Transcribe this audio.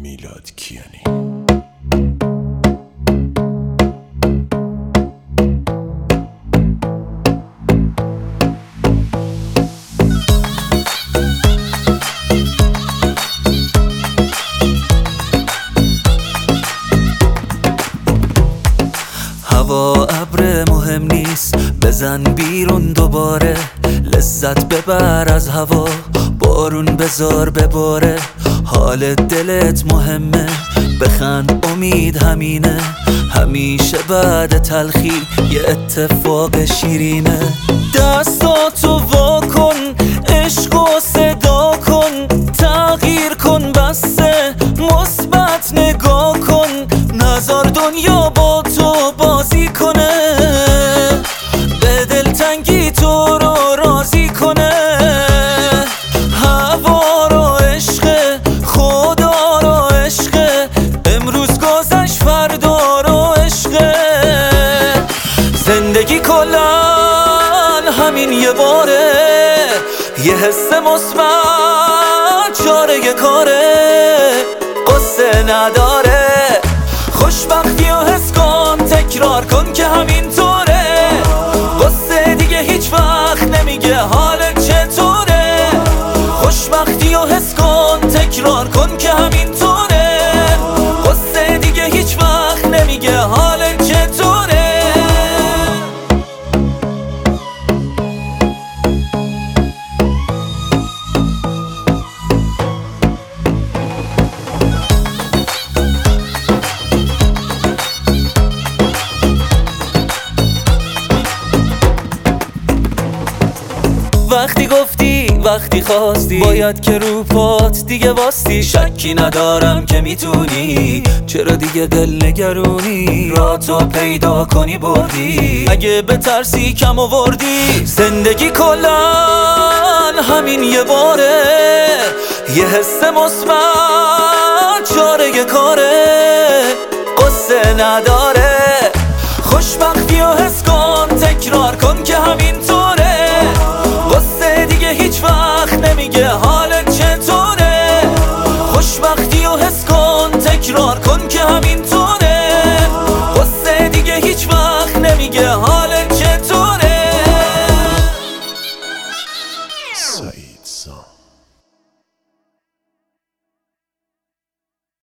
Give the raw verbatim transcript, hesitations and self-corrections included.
میلاد کیانی. هوا ابر مهم نیست، بزن بیرون دوباره، لذت ببر از هوا، بارون بذار بباره. حال دلت مهمه، بخند امید همینه، همیشه بعد تلخی یه اتفاق شیرینه. دستاتو وا کن، عشقو صدا کن، تغییر کن، بسه مثبت نگاه کن، نذار دنیا با تو بازی کنه، به دلتنگی تو رو راضی کنه. هوا رو عشق، خدا رو عشق، امروز گذشت فردا رو عشق. زندگی کلن همین یه باره، یه حس مثبت چاره کاره، قصه نداره. خوشبختی و حس کن، تکرار کن که همین طوره، قصه دیگه هیچ وقت نمیگه حالت چطوره. خوشبختی و حس کن، تکرار کن که همین طوره، قصه دیگه هیچ وقت نمیگه حالت چطوره. وقتی گفتی وقتی خواستی، باید که رو پات دیگه واستی. شکی ندارم که میتونی، چرا دیگه دل نگرونی، را تو پیدا کنی بردی، اگه به ترسی کم آوردی. زندگی کلن همین یه باره، یه حس مثبت چاره کاره، قصه نداره. خوشبختی و حس